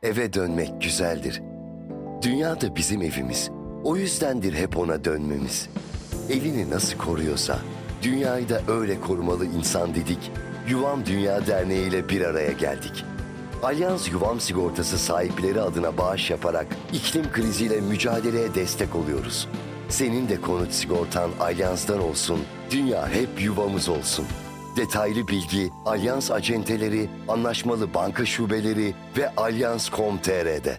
Eve dönmek güzeldir. Dünya da bizim evimiz. O yüzdendir hep ona dönmemiz. Evini nasıl koruyorsa, dünyayı da öyle korumalı insan dedik. Yuvam Dünya Derneği ile bir araya geldik. Alyans Yuvam Sigortası sahipleri adına bağış yaparak iklim kriziyle mücadeleye destek oluyoruz. Senin de konut sigortan Alyans'tan olsun, dünya hep yuvamız olsun. Detaylı bilgi Alyans acenteleri, anlaşmalı banka şubeleri ve alyans.com.tr'de.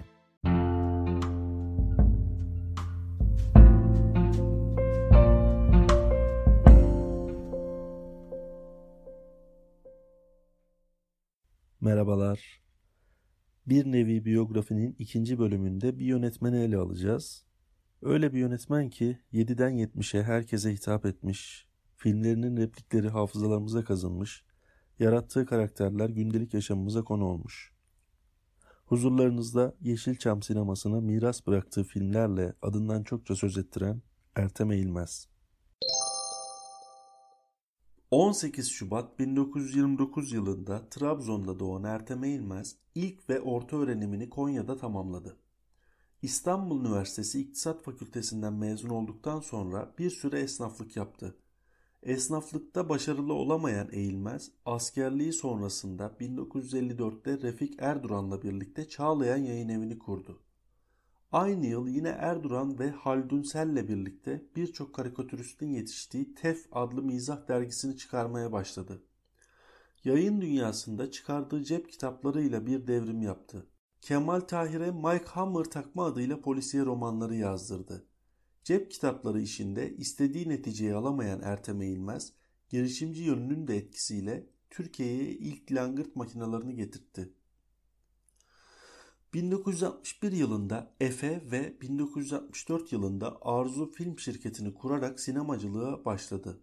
Merhabalar. Bir nevi biyografinin ikinci bölümünde bir yönetmeni ele alacağız. Öyle bir yönetmen ki 7'den 70'e herkese hitap etmiş, filmlerinin replikleri hafızalarımıza kazınmış, yarattığı karakterler gündelik yaşamımıza konu olmuş. Huzurlarınızda Yeşilçam sinemasına miras bıraktığı filmlerle adından çokça söz ettiren Ertem Eğilmez. 18 Şubat 1929 yılında Trabzon'da doğan Ertem Eğilmez ilk ve orta öğrenimini Konya'da tamamladı. İstanbul Üniversitesi İktisat Fakültesinden mezun olduktan sonra bir süre esnaflık yaptı. Esnaflıkta başarılı olamayan Eğilmez, askerliği sonrasında 1954'te Refik Erduran'la birlikte Çağlayan Yayınevi'ni kurdu. Aynı yıl yine Erduran ve Haldun Sel'le birlikte birçok karikatüristin yetiştiği Tef adlı mizah dergisini çıkarmaya başladı. Yayın dünyasında çıkardığı cep kitaplarıyla bir devrim yaptı. Kemal Tahir'e Mike Hammer takma adıyla polisiye romanları yazdırdı. Cep kitapları işinde istediği neticeyi alamayan Ertem Eğilmez, girişimci yönünün de etkisiyle Türkiye'ye ilk langırt makinelerini getirtti. 1961 yılında Efe ve 1964 yılında Arzu Film Şirketi'ni kurarak sinemacılığa başladı.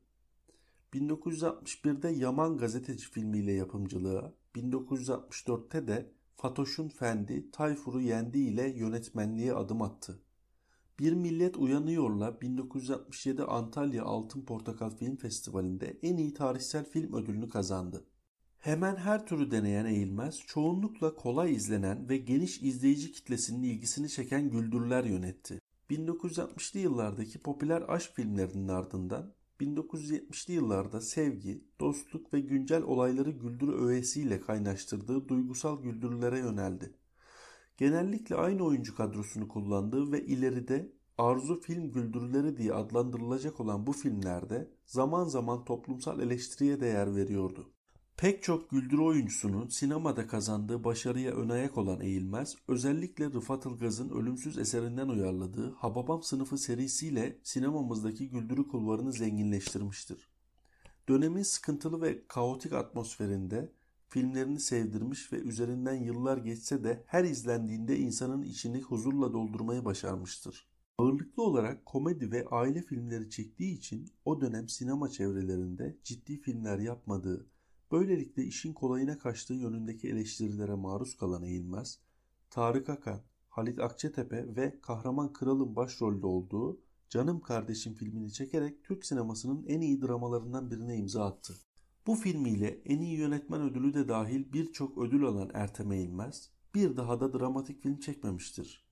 1961'de Yaman Gazeteci filmiyle yapımcılığa, 1964'te de Fatoş'un Fendi, Tayfur'u Yendi ile yönetmenliğe adım attı. Bir Millet Uyanıyor'la 1967 Antalya Altın Portakal Film Festivali'nde en iyi tarihsel film ödülünü kazandı. Hemen her türü deneyen Eğilmez, çoğunlukla kolay izlenen ve geniş izleyici kitlesinin ilgisini çeken güldürüler yönetti. 1960'lı yıllardaki popüler aşk filmlerinin ardından 1970'li yıllarda sevgi, dostluk ve güncel olayları güldürü öğesiyle kaynaştırdığı duygusal güldürülere yöneldi. Genellikle aynı oyuncu kadrosunu kullandığı ve ileride Arzu Film Güldürüleri diye adlandırılacak olan bu filmlerde zaman zaman toplumsal eleştiriye değer veriyordu. Pek çok güldürü oyuncusunun sinemada kazandığı başarıya ön ayak olan Eğilmez, özellikle Rıfat Ilgaz'ın ölümsüz eserinden uyarladığı Hababam Sınıfı serisiyle sinemamızdaki güldürü kulvarını zenginleştirmiştir. Dönemin sıkıntılı ve kaotik atmosferinde filmlerini sevdirmiş ve üzerinden yıllar geçse de her izlendiğinde insanın içini huzurla doldurmayı başarmıştır. Ağırlıklı olarak komedi ve aile filmleri çektiği için o dönem sinema çevrelerinde ciddi filmler yapmadığı, böylelikle işin kolayına kaçtığı yönündeki eleştirilere maruz kalan Eğilmez, Tarık Akan, Halit Akçatepe ve Kahraman Kral'ın başrolde olduğu Canım Kardeşim filmini çekerek Türk sinemasının en iyi dramalarından birine imza attı. Bu filmiyle en iyi yönetmen ödülü de dahil birçok ödül alan Ertem Eğilmez, bir daha da dramatik film çekmemiştir.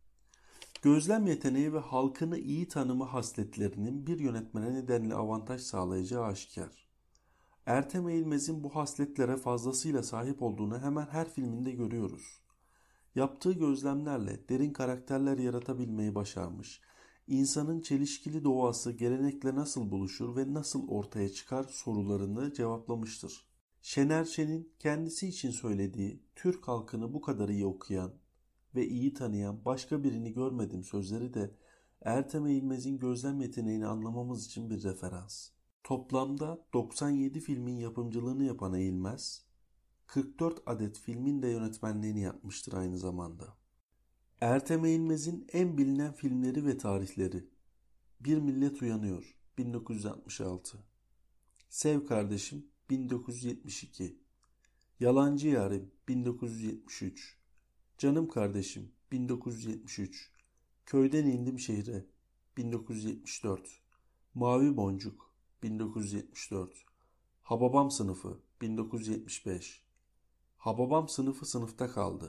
Gözlem yeteneği ve halkını iyi tanıma hasletlerinin bir yönetmene nedenli avantaj sağlayacağı aşikar. Ertem Eğilmez'in bu hasletlere fazlasıyla sahip olduğunu hemen her filminde görüyoruz. Yaptığı gözlemlerle derin karakterler yaratabilmeyi başarmış, insanın çelişkili doğası gelenekle nasıl buluşur ve nasıl ortaya çıkar sorularını cevaplamıştır. Şener Şen'in kendisi için söylediği Türk halkını bu kadar iyi okuyan ve iyi tanıyan başka birini görmedim sözleri de Ertem Eğilmez'in gözlem yeteneğini anlamamız için bir referans. Toplamda 97 filmin yapımcılığını yapan Eğilmez, 44 adet filmin de yönetmenliğini yapmıştır aynı zamanda. Ertem Eğilmez'in en bilinen filmleri ve tarihleri: Bir Millet Uyanıyor 1966, Sev Kardeşim 1972, Yalancı Yarim 1973, Canım Kardeşim 1973, Köyden İndim Şehre 1974, Mavi Boncuk 1974, Hababam Sınıfı 1975, Hababam Sınıfı sınıfta kaldı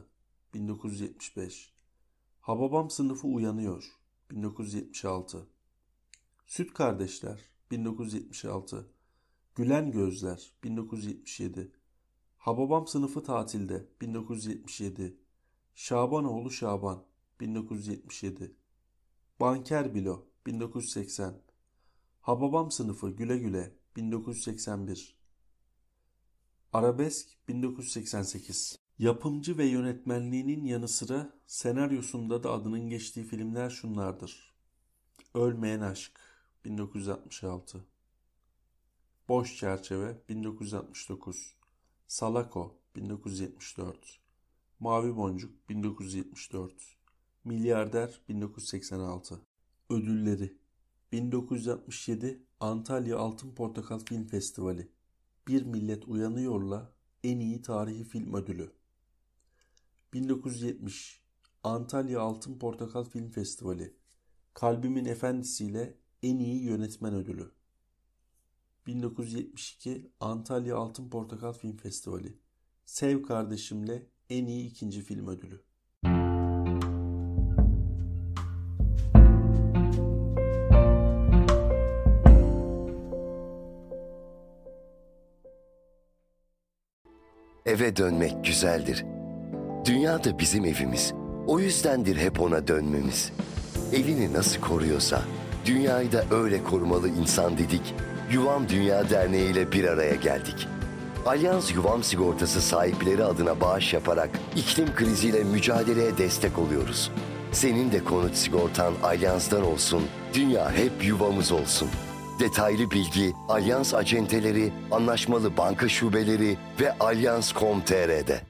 1975. Hababam Sınıfı Uyanıyor 1976. Süt Kardeşler 1976. Gülen Gözler 1977. Hababam Sınıfı Tatilde 1977. Şabanoğlu Şaban 1977. Banker Bilo 1980. Hababam Sınıfı Güle Güle 1981. Arabesk 1988. Yapımcı ve yönetmenliğinin yanı sıra senaryosunda da adının geçtiği filmler şunlardır: Ölmeyen Aşk 1966. Boş Çerçeve 1969. Salako 1974. Mavi Boncuk 1974. Milyarder 1986. Ödülleri: 1967 Antalya Altın Portakal Film Festivali Bir Millet Uyanıyor'la en iyi tarihi film ödülü. 1970 Antalya Altın Portakal Film Festivali Kalbimin Efendisi'yle en iyi yönetmen ödülü. 1972 Antalya Altın Portakal Film Festivali Sev Kardeşim'le en iyi ikinci film ödülü. Eve dönmek güzeldir. Dünya da bizim evimiz. O yüzdendir hep ona dönmemiz. Evini nasıl koruyorsa, dünyayı da öyle korumalı insan dedik. Yuvam Dünya Derneği ile bir araya geldik. Alyans Yuvam Sigortası sahipleri adına bağış yaparak iklim kriziyle mücadeleye destek oluyoruz. Senin de konut sigortan Alyans'tan olsun, dünya hep yuvamız olsun. Detaylı bilgi Alyans acenteleri, anlaşmalı banka şubeleri ve Alyans.com.tr'de.